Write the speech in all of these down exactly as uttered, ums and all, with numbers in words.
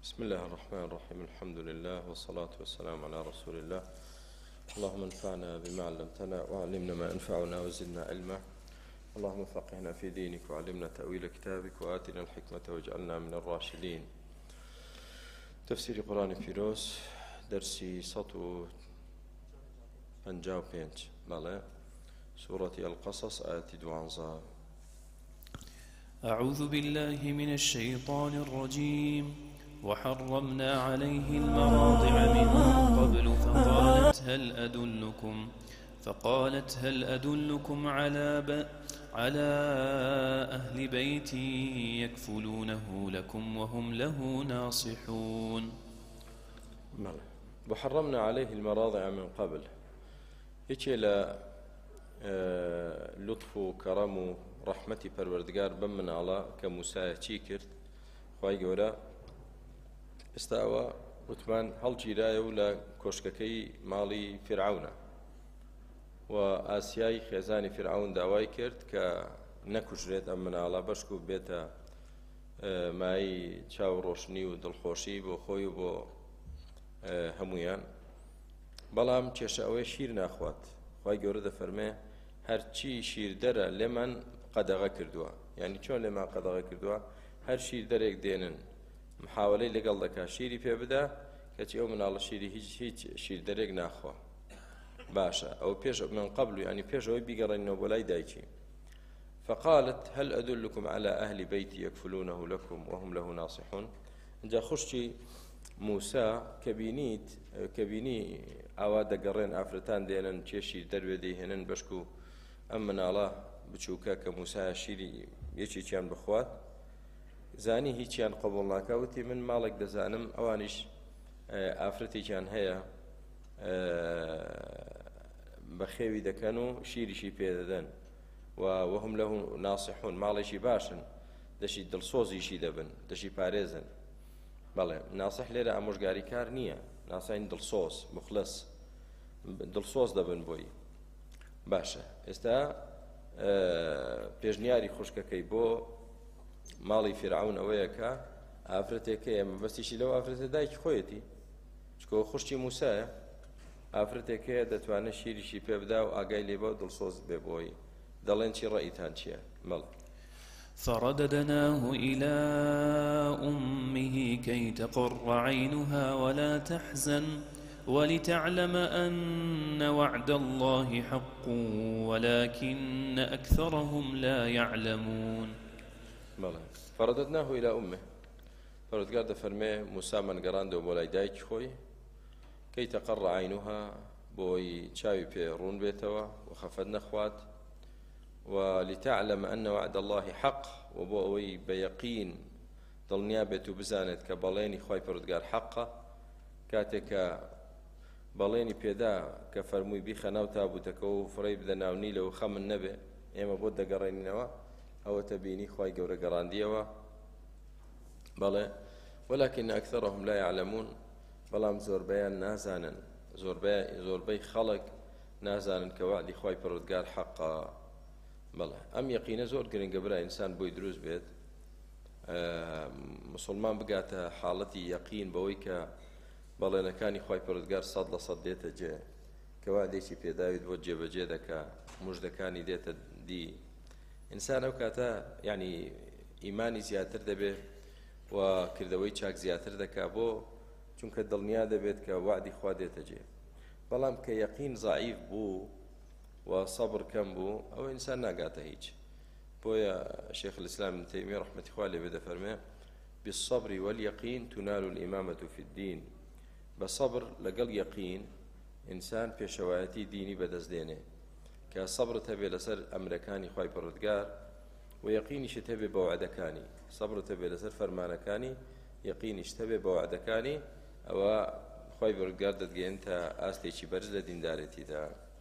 بسم الله الرحمن الرحيم الحمد لله والصلاة والسلام على رسول الله اللهم انفعنا بما علمتنا وعلمنا ما ينفعنا وزدنا علما اللهم فقهنا في دينك وعلمنا تأويل كتابك وآتنا الحكمة واجعلنا من الراشدين. تفسير قرآن فيروس درسي سطو بنجاو بينج مالا سورة القصص آية دوانزا. أعوذ بالله من الشيطان الرجيم. وحرمنا عليه المراضع من قبل فقالت هل أدلكم فقالت هل أدلكم على ب... على أهل بيت يكفلونه لكم وهم له ناصحون. وحرمنا عليه المراضع من قبل هيك لا لطف وكرم ورحمة پروردگار بمن على كموسى چی کرد خوای گەورە ئێستا ئەوە وتمان هەڵگیرایە و لە کۆشکەکەی ماڵی فرعونە و ئاسیای خێزانی فرعون داوای کرد کە نەکوژرێت ئەم مناڵە بەشک و بێتە مای چاوڕۆشنی و دڵخۆشی بۆ خۆی و بۆ هەمویان، بەڵام کێشە ئەوەی شیر ناخوات. خوای گەورە دەفەرمێ هەرچی شیردەرە لێمان قەدەغە کردووە، یعنی چۆن لێمان قەدەغە کردووە، هەر شیر دەرێک دێنن محاولەی لەگەڵ دەکا شیری پێ بدە کەچی ئەو مناڵە شیری هیچ هیچ شیر دەرێک ناخوا. باشە ئەو پێش من قبل ینی پێشەوەی بیگەڕێنەوە بۆ لای دایکی. فقالت هل أدلكم على أهل بيت يكفلونه لكم وهم له ناصحون. اینجا خوشتی موسى کەبینیت کەبینی ئاوا دەگەڕێن ئافرەتان دێنن چێ شیر دەروێ دەیهێنن بەشک و ئەم مناڵە بچووکە کە موسا شیری یەکێکیان بخوات زانی هیچیان قبول ناکەوتی من ماڵێک دەزانم ئەوانیش ئافرەتێکیان هەیە بە خێوی دەکەن و شیریشی پێدەدەن و وهم له ناصحون، ماڵێکی باشن، دەشی دڵسۆزیشی دەبن، دەشی پارێزن. بەڵێ ناسح لێرە ئامۆژگاری کار نییە، ناسین دڵسۆز مخلص دڵسۆز دەبن بۆی. باشە ئێستا پێشنیاری خوشکەکەی بۆ ماڵی فرعون ئەوەیە کە ئافرەتێکە ئێمە بەستیشی لەو ئافرەتە دایکی خۆیەتی چکۆ خوشتی موسایە، ئافرەتێکەیە دەتوانێت شیریشی پێ بدا و ئاگای لێبە و دڵسۆز بێ بۆی. دەڵێن چی ڕەئیتان چییە؟ مەڵ فرددناه إلى أمه كي تقر عينها ولا تحزن ولتعلم أن وعد الله حق ولكن أكثرهم لا يعلمون. فرددناه إلى أمه، پەروەردگار دەفەرمێ موسا من گەڕاندەوە بۆ لای دایکی خۆی کەی تەقەڕ عینوها بۆی چاوی پێ ڕوون بێتەوە و خەفەت نەخوات ولتعلم أن وعد الله حق و بۆ ئەوەی بەیەقین دڵنیا بێت و بزانێت کە بەڵێنی خوای پەروەردگار حەقە. کاتێک کە بەڵێنی پێدا کە فەرمووی بیخە ناو تابوتەکە و فڕێی بدە ناو نیلە و خەمن نەبێ ئێمە بۆ دەگەڕێنینەوە ئەوە تەبینی خوای گەورە گەڕاندیەوە. بەڵێ ولكن أكثرهم لا يعلمون، بەڵام زۆربەیان نازانن، زۆربەی خەڵک نازانن کە وعدی خوای پەروەردگار حەقە. بەڵێ ئەم یەقینە زۆر گرنگە برای ئینسان بۆی دروست بێت مسلمان بگاتە حاڵەتی یەقین بەوەی کە بەڵێنەکانی خوای پەروەردگار سەد لە سەد دێتە جێ، کە وعدێکی پێداویت بۆ جێبەجێ دەکا، موژدەکانی دێتە دی. ئینسان ئەو کاتە یعنی ئیمانی زیاتر دەبێت و کردەوەی چاک زیاتر دەکا بۆ چونکە دڵنیا دەبێت کە وعدی خوا دێتە جێ. بەڵام کە یەقین ضعیف بوو و سەبر کەم بوو ئەوە ئینسان ناگاتە هیچ. بۆیە شێخ الإسلام ابن تەیمیە ڕەحمەتی خوا لێ بێ دەفەرمێ بالصبر واليقين تنال الإمامة في الدين. بصبر لەگەڵ یەقین ئینسان پێشەوایەتی دینی بەدەست دێنێ کە سەبرت هەبێ لەسەر ئەمرەکانی خوای پەروەردگار و یەقینیشت هەبێ بە وعدەکانی، سەبرت هەبێ لەسەر فەرمانەکانی، یەقینیشت هەبێ بە وعدەکانی، ئەوە خوای پەروەردگار دەتگەێنێتە ئاستێکی بەرز لە دیندارەتیدا.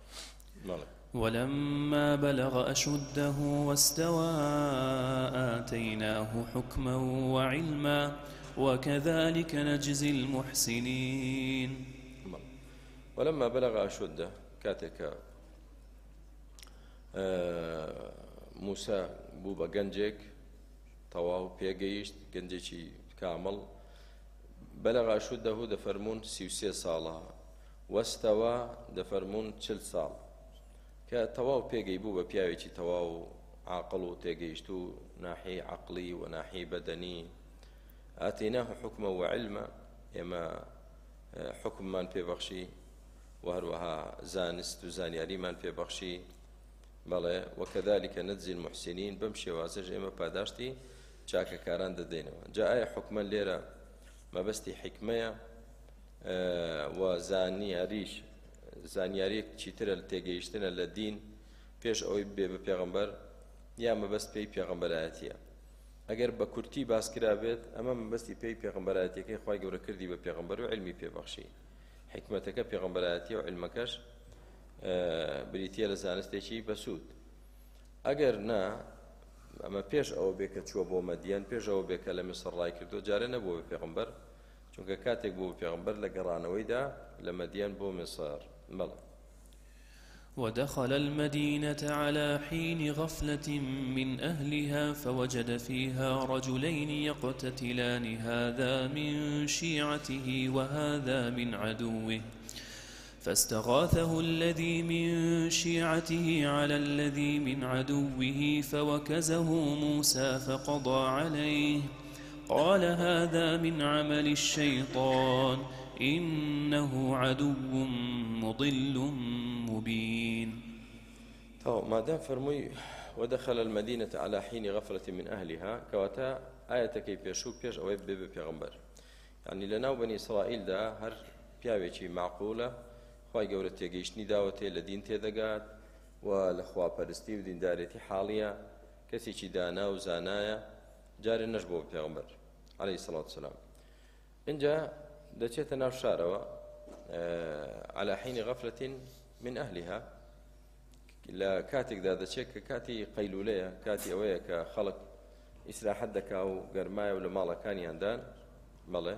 ولما بلغ أشده واستوى آتيناه حكما وعلما وكذلك نجزي المحسنين. ولما بلغ أشده كاتك موسى بوبا گەنجێک تەواو پێگەیشت، گەنجێکی کامەڵ بلغ أشده دفرمون سيوسي صالة واستوى دفرمون چل صال كتواو بيجي بو ببياويتي تواو عقل تيجيشتو ناحي عقلي وناحي بدني آتيناه حكما وعلما إما حكم من في بخشي وهروها زانست وزانياري من في بخشي بله وكذلك نجزي المحسنين بمشي وازج إما باداشتي چاکە کاران دەدەینەوە جا ئایا حکومە لێرە مەبەستی حکمەیە و زانیاریش زانیاریەک چیترە لە تێگەیشتنە لە دین پێش ئەوەی بێ بە پێغەمبەر یا مەبەست پێی پێغەمبەرایەتیە ئەگەر بە کورتی باسکرا بێت ئەمە مەبەستی پێی پێغەمبەرایەتیەکەی خوای گەورە کردی بە پێغەمبەر و علمی پێبەخشی حکمەتەکە پێغەمبەرایەتی و علمەکەش بریتیە لە زانستێکی بەسوود ئەگەر نا ئەمە پێش ئەوە بێ کە چووە بۆ مەدیان پێش ئەوە بێ کە لە میسر ڕای کردو جارە نەبووە بە پێغەمبەر چونکە کاتێک بوو بە پێغەمبەر لە گەڕانەوەیدا لە مەدیان بۆ میسر مەڵە ودخل المدينة على حين غفلة من أهلها فوجد فيها رجلين يقتتلان هذا من شيعته وهذا من عدوه فاستغاثه الذي من شيعته على الذي من عدوه فوكزه موسى فقضى عليه قال هذا من عمل الشيطان إنه عدو مضل مبين طيب ما دام فرمي ودخل المدينة على حين غفلة من أهلها كواتا آية كي بيشو بيش أو يبي بيغمبر يعني لناو بني إسرائيل دا هر بياويشي معقولة خواهي قولة تيجيشني داوتي لدين تيدقات والأخوة بارستي ودين داريتي حالية كسي چي دانا وزانايا جاري نجبو بيغمبر عليه الصلاة والسلام إنجا دچێتە ناو شارەوە على حين غفلة من أهلها لە کاتێکدا دەچێت کە کاتی قەیلولەیە کاتی ئەوەیە کە خەڵک ئیسراحەت دەکا و گەرمایە و لە ماڵەکانیاندان بەڵێ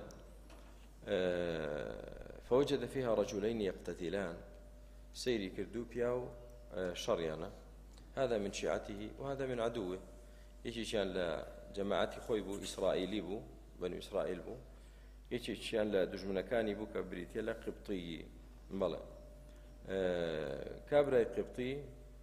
فوجد فيها رجلين يقتتلان سيري كردو بياو شريانا هذا من شيعته وهذا من عدوه يجيشان لجماعتي خوي بو إسرائيلي بو بنو إسرائيل بو يجيشان لدجمنكاني بو كبريتي لقبطي ملا كابرا قبطي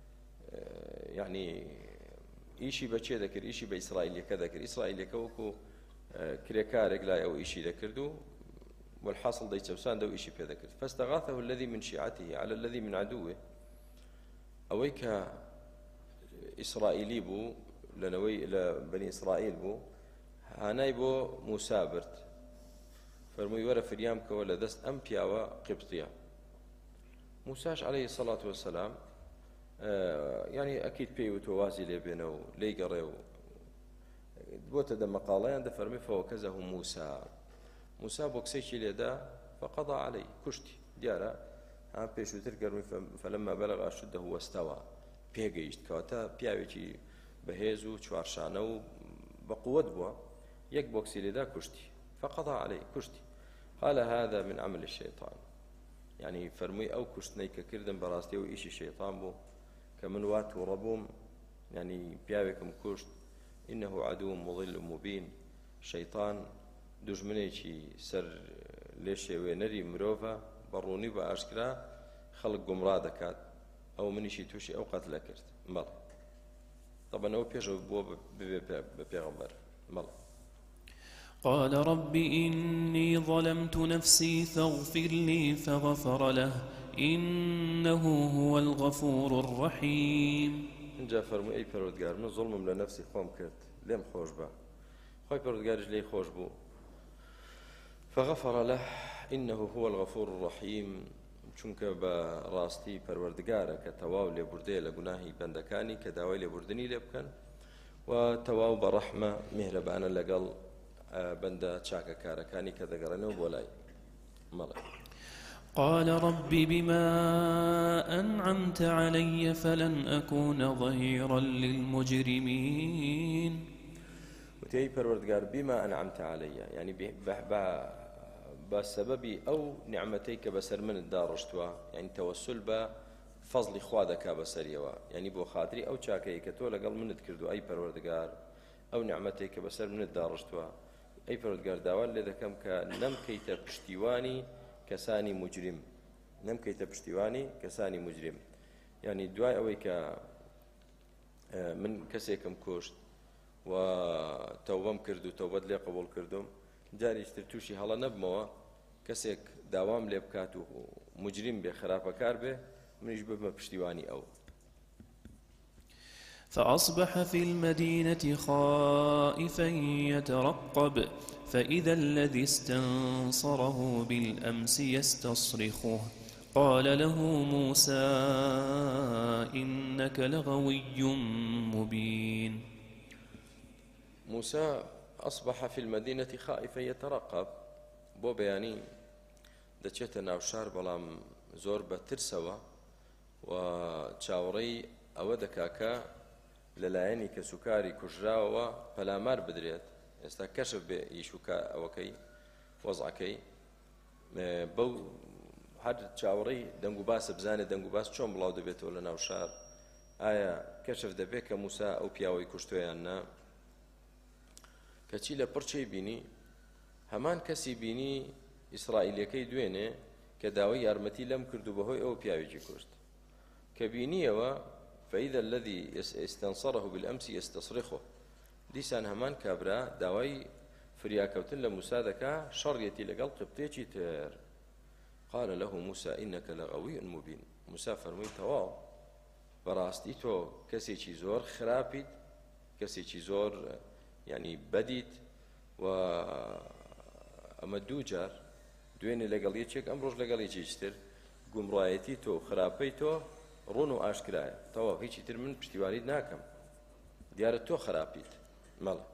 يعني إيشي بچه ذكر إيشي بإسرائيل كذكر إسرائيل كوكو كريكارك لا أو إيشي ذكردو والحاصل ديت سوسان دو إيشي بذكر فاستغاثه الذي من شيعته على الذي من عدوه أويك إسرائيلي بو لنوي لبني إسرائيل بو هاناي بو مسابرت فرمي ورا فريام كولا دست أم بياوا قبطية موساش عليه الصلاة والسلام آه يعني أكيد بيو توازي لي بينه لي قريو بوت دم قالين ده فرمي فوكزه موسى موسى بوكسيشي ليدا فقضى عليه كشتي ديارا ها بيشو تركر فلما بلغ أشده واستوى بيجيشت كواتا بياويتي بهيزو شوارشانو بقوة بوا يك بوكسي ليدا كشتي فقضى عليه كشتي قال هذا من عمل الشيطان يعني فرمي أو كشتني ككردن براستي وإيش الشيطان بو كمن واتو ربوم يعني بياويكم كشت إنه عدو مضل مبين شيطان دژمنێکی سەر لێ شێوێنەری مرۆڤە بەڕوونی بە ئاشکرا خەڵک گومڕا دەکات ئەو منیشی تووشی ئەو قەتلە کرد مەڵ طبعا ئەو پێشەوە بووە ببێ بە پێغەمبەر مەڵ قال رب إني ظلمت نفسي فاغفر لي فغفر له إنه هو الغفور الرحيم اینجا فەرمووی ئەی پەروەردگار من زوڵمم لە نەفسی خۆم کرد لێم خۆش بە خۆی پەروەردگاریش لێی خۆش بوو فغفر له إنه هو الغفور الرحيم چونکە بە ڕاستی پەروەردگارە کە تەواو لێبوردەیە لە گوناهی بەندەکانی کە داوای لێبوردنی لێ بکەن و تەواو بە ڕەحمە میهرەبانە لەگەڵ بەندە چاکەکارەکانی کە دەگەڕێنەوە بۆ لای مەڵێ قال رب بما أنعمت علي فلن أكون ظهيرا للمجرمين وتي پروردگار بما أنعمت علي يعني بسبب أو نعمتيك بسر من الدارشتوا يعني توسل بفضل خوادك بسريوا يعني بو خاطري أو چاكي كتو لقل من تكردو أي پروردگار أو نعمتيك بسر من الدارشتوا ئەی پەروەردگار داوا لێ دەکەم کە نەمکەیتە پشتیوانی کەسانی مجرم نەمکەیتە پشتیوانی کەسانی مجرم یعنی دوای ئەوەی کە من کەسێکم کوشت و تەوبەم کرد و تەوبەت لێ قبوڵ کردم جاریشتر تووشی هەڵە نەبمەوە کەسێک داوام لێ بکات و مجرم بێ خراپەکار بێ منیش ببمە پشتیوانی ئەو. فأصبح في المدينة خائفا يترقب فإذا الذي استنصره بالأمس يستصرخه قال له موسى إنك لغوي مبين. موسى أصبح في المدينة خائفا يترقب بۆ بەیانی دەچێتە ناو شار بەڵام زۆر بە ترسەوە و چاوەڕێی ئەوە دەکاکە لەلایەنی کە سوکاری کوژراوەوە پەلامار بدرێت ئێستا کەشف بێ ئیشوکە ئەوەکەی وەزعەکەی بەو هەر چاوەڕێی دەنگ و باسە بزانێت دەنگ و باس چۆن بڵاو دەبێتەوە لە ناو شار ئایا کەشف دەبێت کە موسا ئەو پیاوەی کوشتۆیان نا کەچی لە پڕچەی بینی هەمان کەسی بینی ئیسرائیلەکەی دوێنێ کە داوای یارمەتی لەم کرد و بەهۆی ئەو پیاوێکی کوشت کە بینیەوە فإذا الذي استنصره بالأمس يستصرخه دیسان هەمان کابرا داوای فریاکەوتن لە موسا دەکا شەڕیەتی لەگەڵ قبتێکی تر قال له موسى إنك لغوي مبين موسا فەرمووی تەواو بەڕاستی تۆ کەسێکی زۆر خراپیت کەسێکی زۆر یعنی بەدیت و ئەمە دوو جار دوێنێ لەگەڵ یەکێک ئەمڕۆژ لەگەڵ یەکێکی تر گومڕایەتی تۆ خراپەی تۆ ڕوون و ئاشکرایە تەواو هیچی تر من پشتیوانیت ناکەم دیارە تۆ خراپیت مەڵە.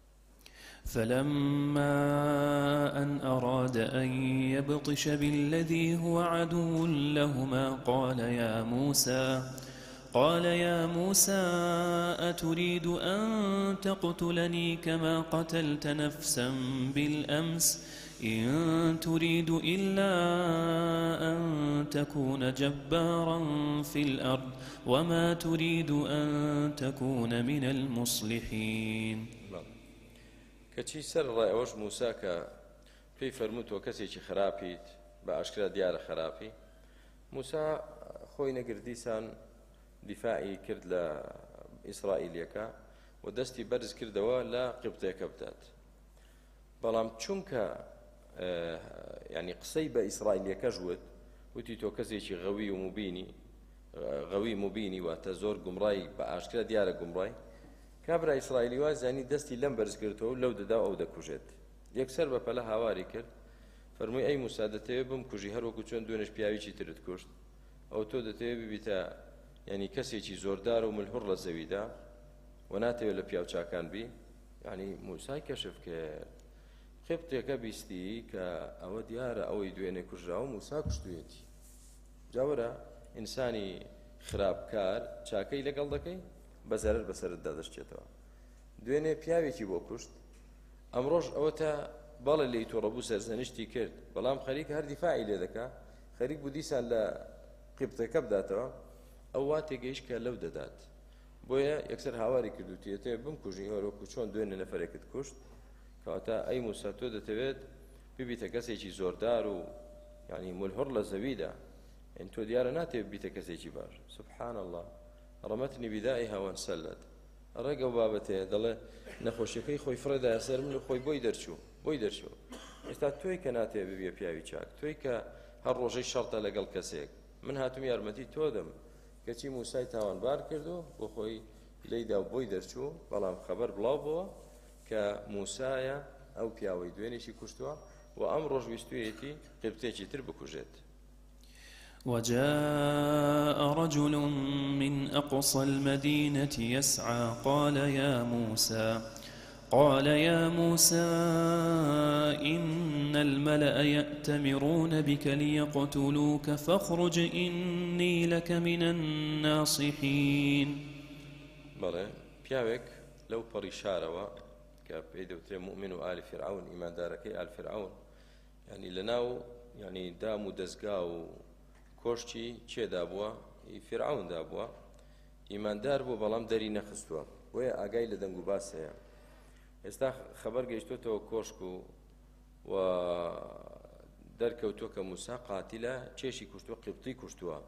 فلما أن أراد أن يبطش بالذي هو عدو لهما قال يا موسى قال يا موسى أتريد أن تقتلني كما قتلت نفسا بالأمس إن تريد إلا أن تكون جبارا في الأرض وما تريد أن تكون من المصلحين. کەچی سەر ڕایەوەش موسا کە پێی فەرمووتەوە کەسێکی خراپیت بە ئاشکرا دیارە خراپی موسا خۆی نەگردیسان دیفاعی کرد لە ئیسرائیلەکە و دەستی بەرز کردەوە لە قبتێکە بدات بەڵام چونکە یعنی قسەی بە ئیسرائیلەکەش وت وتی تۆ کەسێکی غەوی و مبینی غەوی مبینی واتە زۆر گومڕای بە ئاشکرا دیارە گومڕای کابرا ئیسرائیلی وا زانی دەستی لەم بەرز کردەوە لەو دەدا ئەو دەکوژێت یەکسەر بە پەلە هاواری کرد فەرمووی ئەی موسا دەتەوێت بم کوژی هەروەکو چۆن دوێنێش پیاوێکی ترت کوشت ئەو تۆ دەتەوێت ببیتە یعنی کەسێکی زۆردار و ملهوڕ لە زەویدا و ناتەوێت لە پیاو چاکان بی یعنی موسای کەشف کرد قبتێکە بیستی کە ئەوە دیارە ئەوەی دوێنێ کوژراوە موسا کوشتوێتی جاوەرە ئینسانی خراپکار چاکەی لەگەڵ دەکەی بە زەرەر بەسەرتدا دەشتێتەوە دوێنێ پیاوێکی بۆ کوشت ئەمڕۆژ ئەوە تا باڵە لێی تۆڕەبوو سەرزەنشتی کرد بەڵام خەریک هەر دیفاعی لێ دەکا خەریک بوو دیسان لە قبتەکە بداتەوە ئەو وا تێگەیشت کە لەو دەدات بۆیە یەکسەر هاواری کرد و تێتێ بمکوژی هەروەکو چۆن دوێنێ نەفەرێکت کوشت کەواتە ئەی موسا تۆ دەتەوێت ببیتە کەسێکی زۆردار و یعنی ملهوڕ لە زەویدا ئین تۆ دیارە ناتێت بیتە کەسێکی باش سبحان الله ڕەمەتنی بیدائیها وانسەلت ڕێگە و بابەتەیە دەڵێ نەخۆشیەکەی خۆی فڕێدایە سەر من و خۆی بۆی دەرچوو بۆی دەرچوو ئێستا تۆی کە ناتێ ببیە پیاوی چاک تۆی کە هەر ڕۆژەی شەڕتە لەگەڵ کەسێک من هاتووم یارمەتی تۆ دەم کەچی موسای تاوانبار کردو بۆ خۆی لێیدا و بۆی دەرچوو بەڵام خەبەر بڵاو بووە کە موسایە ئەو پیاوەی دوێنێکی کوشتووە و ئەم ڕۆژ ویستوویەتی قبتێکی تر بکوژێت. وجاء رجل من أقصى المدينة يسعى قال يا موسى قال يا موسى إن الملأ يأتمرون بك ليقتلوك فاخرج إني لك من الناصحين. بەڵێ پیاوێک لەو پەڕی شارەوە کە پێی دەوترێ مؤمن و ئالی فرعون ئیماندارەکەی ئال فرعون یعنی لەناو یعنی دام و دەستگا و کۆشتی چێدا بووە فرعوندا بووە ئیماندار بوو بەڵام دەری نەخستووە بۆیە ئاگای لە دەنگ و باس هەیە ئێستا خەبەر گەیشتوتەوە کۆشک و و دەرکەوتووە کە موسا قاتیلە چێشی کوشتووە قبطی کوشتووە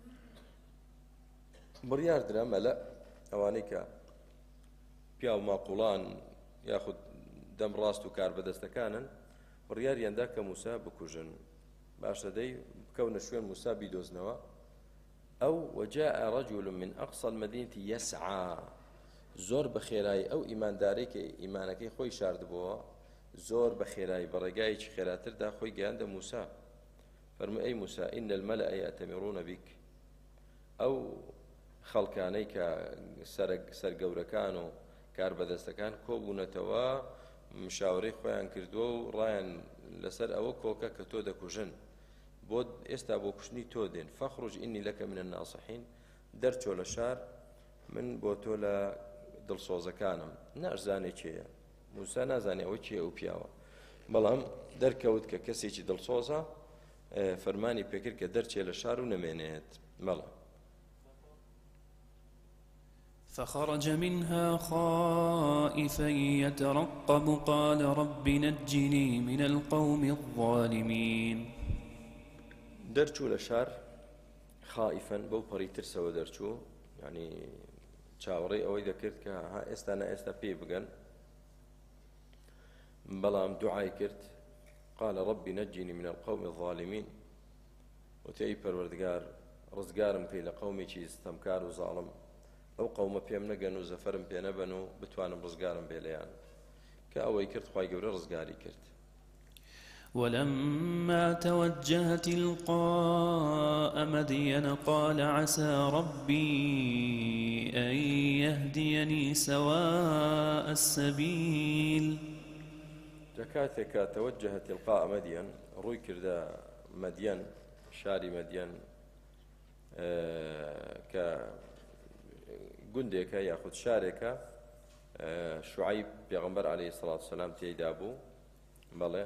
بڕیار درا مەلە ئەوانەی کە پیا و ماقوڵان یاخود دەم ڕاست و کار بەدەستەکانن بڕیاریاندا کە موسا بکوژن باشە دەی بکەونە شوێن موسا بیدۆزنەوە ئەو وجاء رجل من أقصى المدينة يسعى زۆر بە خێرایی ئەو ئیماندارەی کە ئیمانەکەی خۆی شاردبووە زۆر بە خێرایی بە ڕێگایەکی خێراتردا خۆی گەیاندە موسا فەرمووی ئەی موسا ئین المەلأ یەأتەمیڕونە بیک ئەو خەڵکانەی کە سەرگەورەکان و کار بەدەستەکان کۆبوونەتەوە مشاورەی خۆیان کردووە و ڕایان لەسەر ئەوە کۆکە کە تۆ دەکوژن بۆ ئێستا بۆ کوشتنی تۆ دێن فەخڕج ئینی لەکە من الناصحین دەرچۆ لە شار من بۆ تۆ لە دڵسۆزەکانم نازانێ چێیە موسا نازانێ ئەوە چییە و پیاوە بەڵام دەرکەوت کە کەسێکی دڵسۆزە فەرمانی پێکرد کە دەرچێ لە شار و نەمێنێت مەڵە فخرج منها خائفا يترقب قال رب نجني من القوم الظالمين دەرچوو لە شار خائفا بەو پەڕی ترسەوە دەرچوو یعنی چاوەڕێی ئەوەی دەکرد کە ها ئێستا نە ئێستا پێی بگەن بەڵام دوعای کرد قال رب نجني من القوم الظالمين وتەی پەروەردگار ڕزگارم کەی لە قەومێکی ستەمکار و زاڵم ئەو قەومە پێم نەگەن و زەفەرم پێ نەبەن و بتوانم ڕزگارم بێ لەیان کە ئەوەی کرد خوای گەورە ڕزگاری کرد ولما توجه تلقاء مدين قال عسى ربي أن يهديني سواء السبيل جكاتك توجه تلقاء مدين روي كردا مدين شاري مدين آه ك گوندێکە یاخود شارێکە شوعیب پێغەمبەر عەلەیهی سەڵات وسەلام تێیدا بوو بەڵێ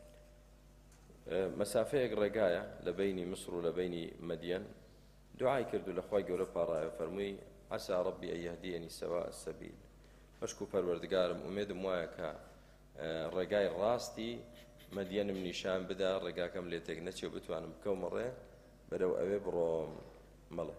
مەسافەیەک ڕێگایە لە بینی مسر و لە بینی مەدیەن دوعای کرد و لە خوای گەورە پاڕایە فەرمووی عەسا ڕەبی ئەن یەهدیەنی سەواء السەبیل بەشکو پەروەردگارم ئومێدم وایە کە ڕێگای ڕاستی مەدیەنم نیشان بدا ڕێگاکەم لێ تێک نەچێ و بتوانم بکەومە ڕێ بەرەو ئەوێ بڕۆم مەڵێ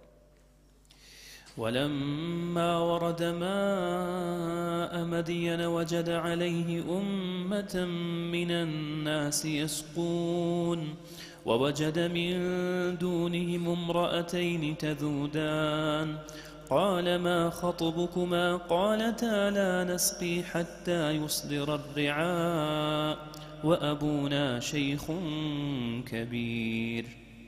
ولما ورد ماء مدين وجد عليه أمة من الناس يسقون ووجد من دونهم امرأتين تذودان قال ما خطبكما قالتا لا نسقي حتى يصدر الرعاء وأبونا شيخ كبير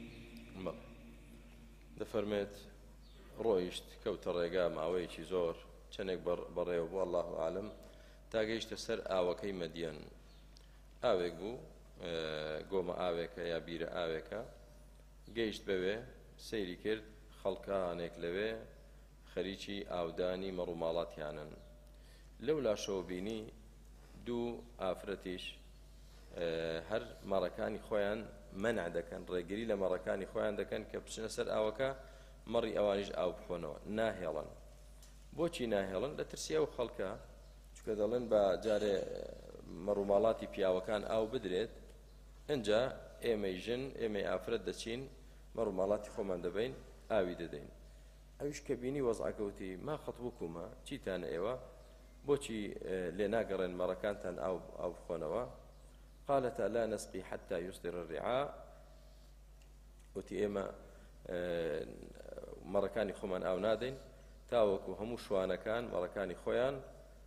دفرمت ڕۆیشت کەوتە ڕێگا ماوەیەکی زۆر چەندێک بەڕێوە بوو الله عالم تا گەیشتە سەر ئاوەکەی مەدیەن ئاوێک بوو گۆمە ئاوێکە یا بیرە ئاوێکە گەیشت بەوێ سەیری کرد خەڵکانێک لەوێ خەریکی ئاودانی مەڕووماڵاتیانن لەو لاشەوە بینی دوو ئافرەتیش هەر مەڕەکانی خۆیان مەنع دەکەن ڕێگری لە مەڕەکانی خۆیان دەکەن کە بچنە سەر ئاوەکە مەڕی ئەوانیش ئاو بخۆنەوە ناهێڵن بۆچی ناهێڵن لە ترسیا و خەڵکە چکە دەڵێن بە جارێ مەڕووماڵاتی پیاوەکان ئاو بدرێت ئەنجا ئێمەی ژن ئێمەی ئافرەت دەچین مەڕووماڵاتی خۆمان دەبین ئاوی دەدەین ئەویش کە بینی وەزعەکەوتی ما خەتبوکومە چیتانە ئێوە بۆچی لێ ناگەڕێن مەڕەکانتان ئاو ئاو بخۆنەوە قالتا لا نسقي حتى يصدر الرعاء وتی ئێمە مەڕەکانی خۆمان ئاو نادەین تاوەکو هەموو شوانەکان مەڕەکانی خۆیان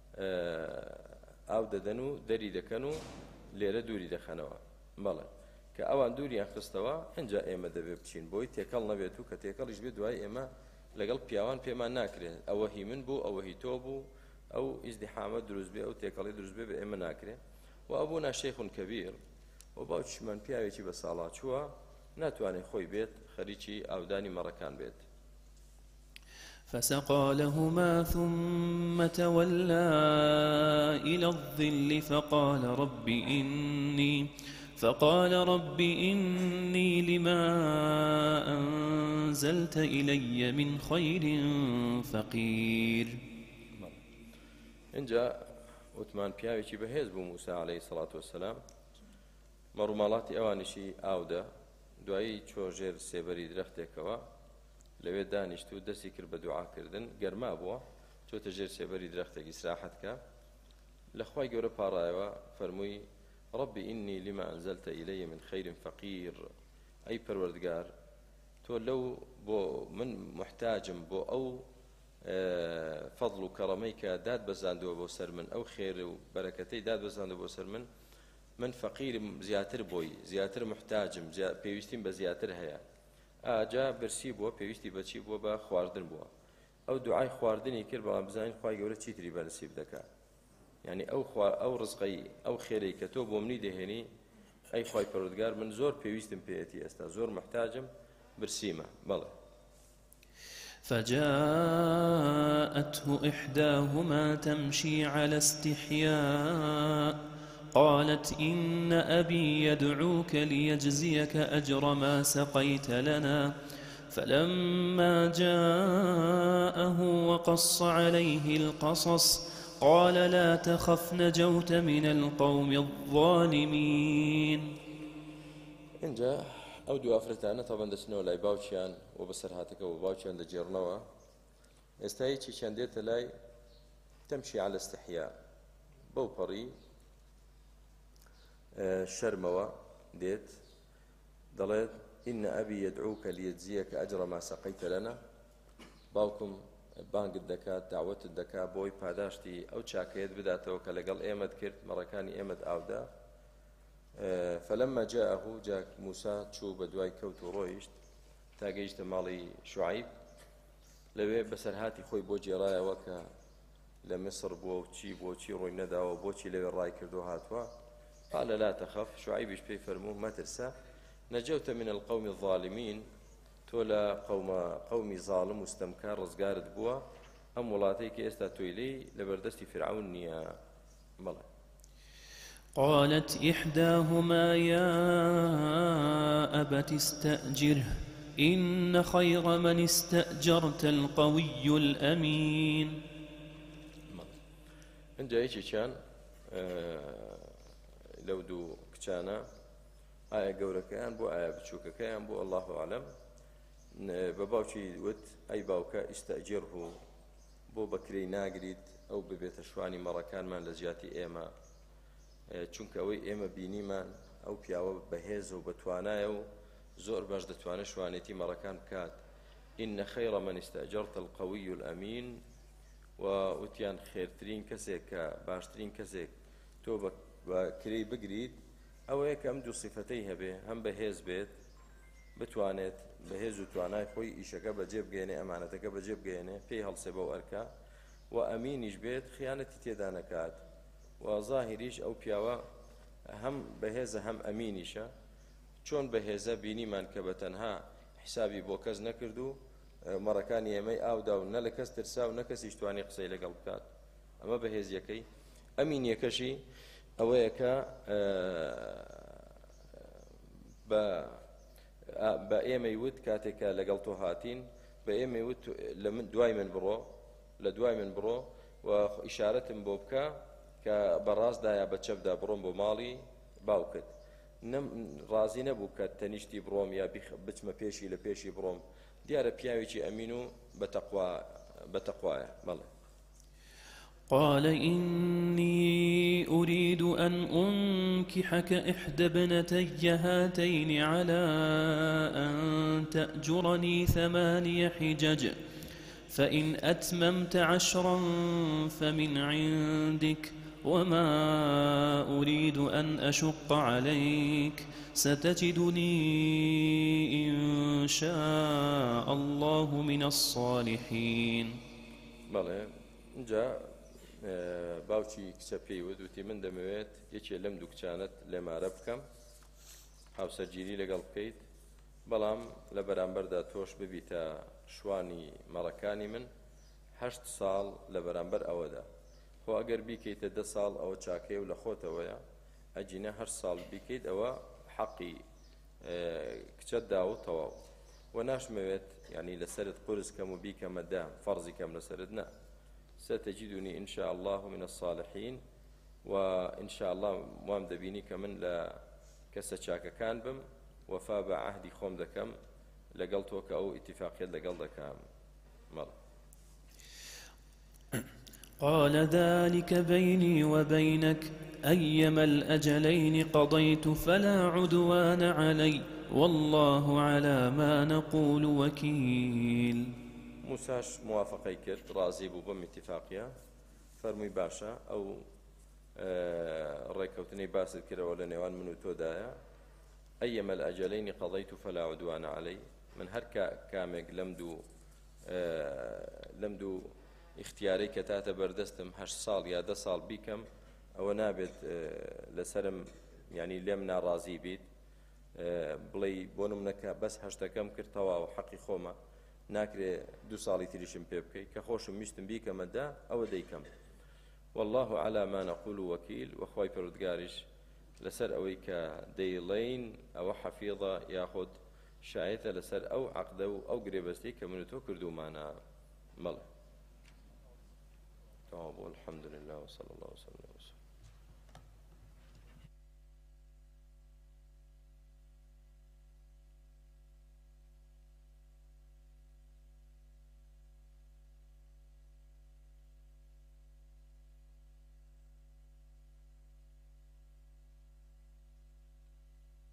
ئاو دەدەن و دەری دەکەن و لێرە دووری دەخەنەوە بەڵێ کە ئەوان دووریان خستەوە ئەنجا ئێمە دەبێ بچین بۆی تێکەڵ نەبێت و کە تێکەڵیش بێ دوای ئێمە لەگەڵ پیاوان پێمان ناکرێت ئەوە هی من بوو ئەوە هی تۆ بوو ئەو ئیزدیحامە دروست بێ ئەو تێکەڵی دروست بێ بە ئێمە ناکرێت و ئەبوونا شەیخ کەبیر و باوکیشمان پیاوێکی بە ساڵات چووە ناتوانێت خۆی بێت خەریکی ئاودانی مەڕەکان بێت فسقى لهما ثم تولى إلى الظل فقال رب إني فقال رب إني لما أنزلت إلي من خير فقير إنجا وتمان پیاوێکی بەهێز بوو موسا عەلەیهی سەڵات وەسەلام مەڕووماڵاتی ئەوانیشی ئاودا دوایی چۆ ژێر سێبەری درەختێکەوە لەوێ دانیشت و دەستی کرد بە دوعاکردن گەرما بووە چۆتە ژێر سێبەری درەختێکی ئیسراحەتکە لە خوای گەورە پاڕایەوە فەرمووی ربي إني لما أنزلت إلي من خير فقير أي پروردگار تۆ لەو بۆ من محتاجم بۆ ئەو فەضڵ و کەڕەمەی کە داد بەزاندووە بۆ سەر من ئەو خێر و بەرەکەتەی داد بەزاندووە بۆ سەر من من فەقیرم زیاتر بۆی زیاتر محتاجم پێویستیم بە زیاتر هەیە ئاجا برسی بووە پێویستی بەچی بووە بە خواردن بووە ئەو دوعای خواردنی کرد بەڵام بزانین خوای گەورە چیتری بەنسیب دەکات یعنی ئەو ئەو ڕزقەی ئەو خێرەی کە تۆ بۆ منی دەهێنی ئەی خوای پەروەردگار من زۆر پێویستم پێیەتی ئێستا زۆر محتاجم برسیمە بەڵێ فجاءته إحداهما تمشي على استحياء قالت إن أبي يدعوك ليجزيك أجر ما سقيت لنا فلما جاءه وقص عليه القصص قال لا تخف نجوت من القوم الظالمين اینجا ئەو دوو ئافرەتانە تەڵەن دەچنەوە لای باوکیان و بەسەر هاتەکەەوە باوکیان دەجێڕنەوە ئێستا هیچی چیان دێتە لای تەمشی عەلە استحیا بەو پەڕی شەرمەوە دێت دەڵێت إن أبي يدعوك ليجزيك أجر ما سقيت لنا باوکم بانگت دەکات داوەتت دەکات بۆی پاداشتی ئەو چاکەیەت بداتەوە کە لەگەڵ ئێمەت کرد مەڕەکانی ئێمەت ئاودا فلما جاءه جاء موسى چوو بە دوای کەوت و ڕۆیشت تا گەیشتە ماڵی شوعیب لەوێ بەسەرهاتی خۆی بۆ جێڕایەوە کە لە مصر بووە و چی بۆ چی ڕووی نەداوە بۆچی لەوێ ڕای کردو هاتووە قال لا تخف شوعیبیش پێی فەرموو مەترسە نەجەوتە من القوم الظالمين تۆ لە قەومی زاڵم و ستەمکار ڕزگارت بووە ئەم وڵاتەی کە ئێستا تۆی لێی لەبەردەستی فرعون نییە بەڵێ قالت إحداهما يا أبت استأجره إن خير من استأجرت القوي الأمين اینجا هیچی چیان لەو دوو کچانە ئایا گەورەکەیان بۆ ئایا بچووکەکەیان بۆ الله عالم بە باوکی وت ئەی باوکە ئیستەئجیرهو بۆ بەکرێی ناگریت ئەو ببێتە شوانی مەڕەکانمان لە جیاتی ئێمە چونکە ئەوەی ئێمە بینیمان ئەو پیاوە بەهێز و بەتوانایە و زۆر باش دەتوانێت شوانێتی مەڕەکان بکات إن خير من استأجرت القوي الأمين ووتیان خێرترین کەسێک کە باشترین کەسێک تۆ بەکرێی بگریت ئەوەیە کە ئەم دوو صیفەتەی هەبێ هەم بەهێز بێت بتوانێت بەهێز و توانای خۆی ئیشەکە بەجێ بگەێنێ ئەمانەتەکە بەجێ بگەێنێ پێی هەڵسێ بەو ئەرکە و ئەمینیش بێت خیانەتی تێدا نەکات و زاهریش ئەو پیاوە هەم بەهێزە هەم ئەمینیشە چۆن بەهێزە بینیمان کە بەتەنها حسابی بۆ کەس نەکرد و مەڕەکانی ئێمەی ئاودا و نە لە کەس ترسا و نە کەسیش توانی قسەی لەگەڵ بکات ئەمە بەهێزیەکەی ئەمینیەکەشی ئەوەیە کە بە ئێمەی وت کاتێکە لەگەڵ تۆ هاتین بە ئێمەی وت لە من دوای من بڕۆ لە دوای من بڕۆ و ئیشارەتم بۆ بکە کە بەڕاستدایە بە چەپدا بڕۆم بۆ ماڵی باوکت ڕازی نەبوو کە تەنیشتی بڕۆم یا بچمە پێشی لە پێشی بڕۆم دیارە پیاوێکی ئەمین و بەتەقوایە بەڵێ قال إني أريد أن أنكحك إحدى ابنتي هاتين على أن تأجرني ثماني حجج فإن أتممت عشرا فمن عندك وما أريد أن أشق عليك ستجدني إن شاء الله من الصالحين جاء باوکی کچە پێی وت وتی من دەمەوێت یەکێ لەم دوو کچانت لێمارە بکەم هاوسەرگیری لەگەڵ بکەیت بەڵام لە بەرامبەردا تۆش ببیتە شوانی مەڕەکانی من هەشت ساڵ لە بەرامبەر ئەوەدا خۆ ئەگەر بیکەیتە دە ساڵ ئەوە چاکەیە و لە خۆتەوەیە ئەجینە هەشت ساڵ بیکەیت ئەوە حەقی کچەت دا و تەواو و ناشمەوێت یعنی لەسەرت قورس کەم و بیکەمە دا فەرزی کەم لەسەرت نا ستجدني إن شاء الله من الصالحين و إن شاء الله وام دەبینی کە من لە کەسە چاکەکان بم وەفا بە عەهدی خۆم دەکەم لەگەڵ تۆ کە ئەو ئیتیفاقیەت لەگەڵ دەکەم مەڵ قال ذلك بيني وبينك أيما الأجلين قضيت فلا عدوان علي والله على ما نقول وكيل موساش موافقي كرد رازي بو بم اتفاقيا فرمي باشا أو ڕێکەوتنەی باست کردەوە لە نێوان من و تۆدایە ئەیەمە الأجلين قضيت فلا عدوان علي من هەر کامێک لەم دوو لەم دوو اختیارەی کە تاتە بەردەستم هەشت ساڵ یا دە ساڵ بیکەم ئەوە نابێت لەسرم ینی لێم ناڕازی بیت بڵێ بۆ نمونەکە بەس هەشتەکەم کرد تەواو حەقی خۆمە ناکرێ دوو ساڵی تریشم پێ بکەیت کە خۆشم ویستم بیکەمەدا ئەوە دەیکەم والله على ما نقول وكيل وخواي پروردگارش لسر اوي كا ديلين او حفيظة ياخد شايته لسر او عقده او قريبستي كمنتو كردو معنا مل الحمد لله وصلى الله وسلم